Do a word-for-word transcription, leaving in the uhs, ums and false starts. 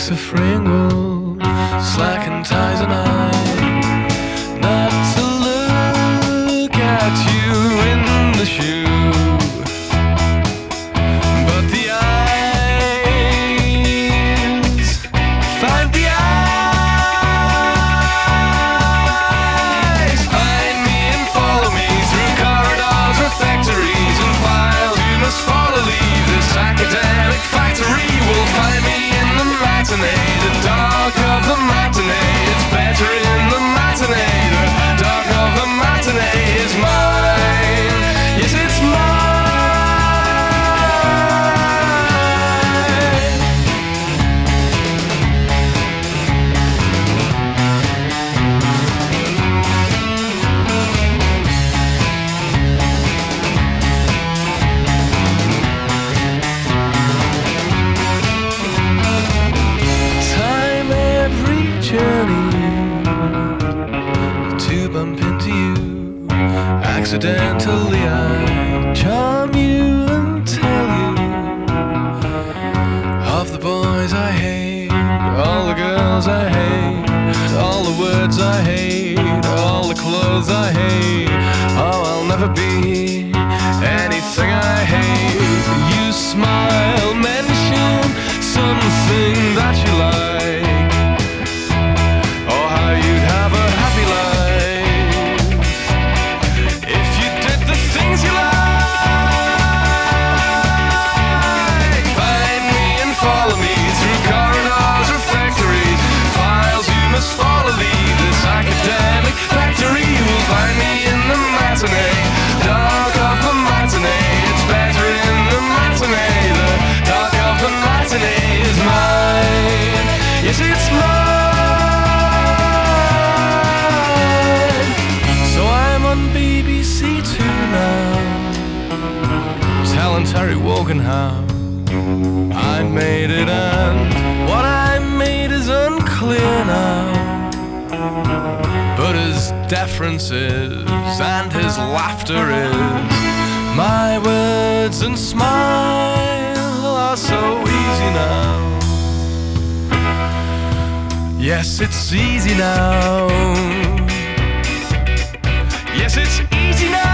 box of Pringles, slacking ties and I, not to look at you in the shoe, but the eyes, find the eyes, find me and follow me through corridors, refectories and files. You must follow, leave this academic factory. Will find me in the matinee, the dark of the matinee. It's better in the matinee, the dark of the matinee is mine. Yes, it's mine. Journey to bump into you. Accidentally I charm you and tell you of the boys I hate, all the girls I hate, all the words I hate, all the clothes I hate. Oh, I'll never be anything I hate. You smile, mention something that you like. Dark of the matinee, it's better in the matinee. The dark of the matinee is mine. Yes, it's mine. So I'm on B B C Two now, telling Terry Wogan how I made it, and what I made is unclear now. But his deference is, and his laughter is, my words and smile are so easy now. Yes, it's easy now. Yes, it's easy now.